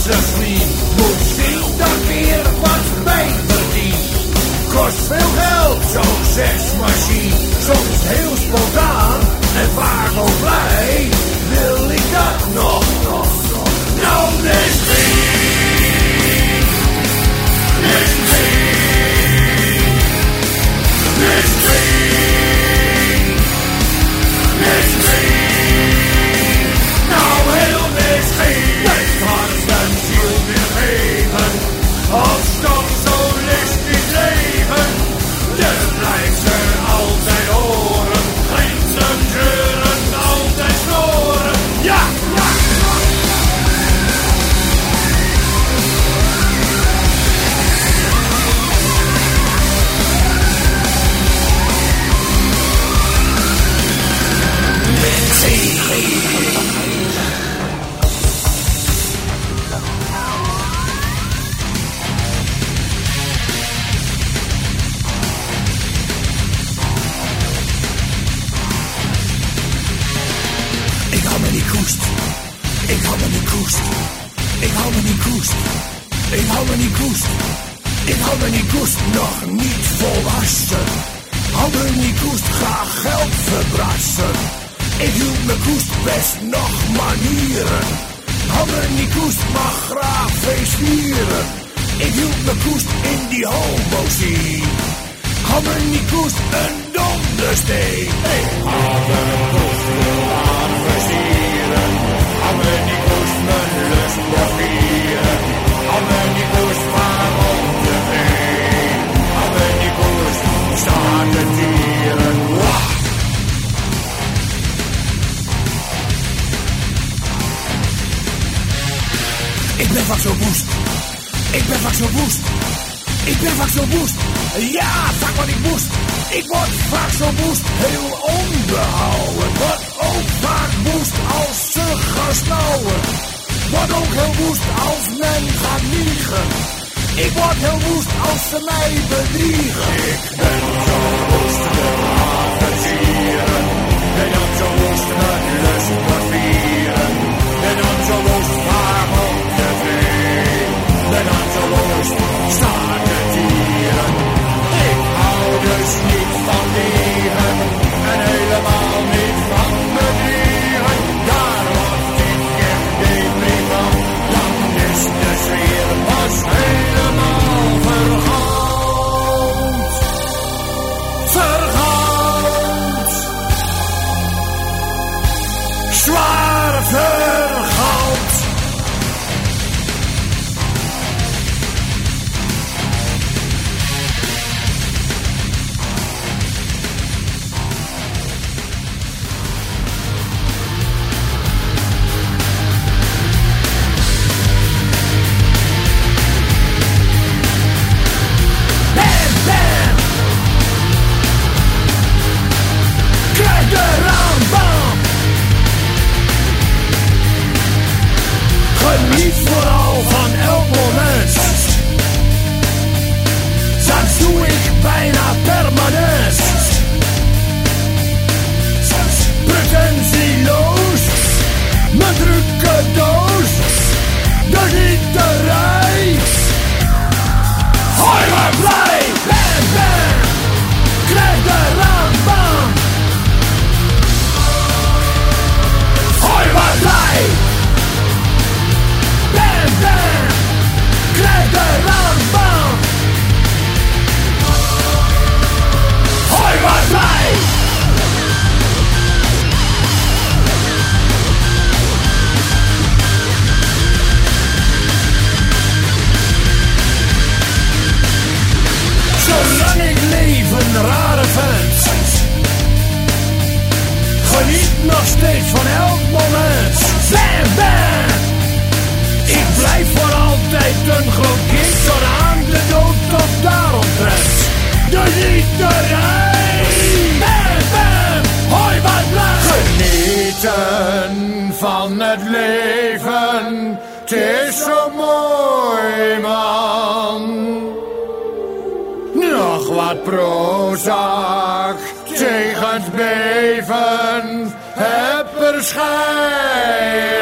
discipline. Moet zien dat weer wat bij verdient. Kost veel geld, zo'n seksmachine. Soms heel spontaan en vaak ook blij. Wil ik dat nog? Nou, misschien. Nou, heel misschien. Het kan zijn ziel weer geven. Of toch solistisch leven. Dus blijft ze altijd horen. Grenzen zeuren, altijd snoren. Ja, ja. Ik hou me niet koest. Ik hou me niet koest. Ik hou me niet koest. Ik hou me niet koest. Ik hou me niet koest. Nog niet volwassen. Hou me niet koest. Ga geld verbrassen. Ik hield me koest best nog manieren. Hou me niet koest. Mag graag feest vieren. Ik hield me koest in die homo-scene. Hou me niet koest. Een dondersteen. Ik hou me koest. Aan versieren. Hou me niet koest. Mijn lust vieren. Hou me niet koest. Waarom te veel? Hou me niet koest. Staan de dieren. Wah! Ik ben vaak zo woest. Ik ben vaak zo woest. Ik ben vaak zo woest. Ja, vaak wat ik moest. Ik word vaak zo woest. Heel onbehouden. Word ook vaak woest als ze gaan snauwen. Word ook heel woest als men gaat liegen. Ik word heel woest als ze mij bedriegen. Ik ben zo woest, de haven vieren. Ben ook zo woest, mijn lust vieren. Ben ook zo woest, waarom te veel? Ben ook zo woest, staan de dieren. Ik hou dus niet van dieren. En helemaal niet van bedriegen. Daar word ik echt deprimant. Dan is de sfeer pas helemaal vergaand. Vergaand. Zwaar vergaand. Bam, bam. Krijg de rambam. Geniet vooral van elk moment. Dat doe ik bijna permanent. Pretentieloos. Mijn drukke doos. De gieterij. Hoi maar blij. Bam, bam. Krijg de rambam. Hoi maar blij. Bam, bam. Krijg de rambam. Hoi maar blij. Zolang ik leef een rare vent. Geniet nog steeds van elk moment. Bam, bam. Ik blijf voor altijd een groot kind tot aan de dood of daaromtrent. De gieterij. Bam, bam. Hoi wat blij. Genieten van het leven. Het is zo mooi man. Nog wat Prozac tegen het beven. Heb er schijn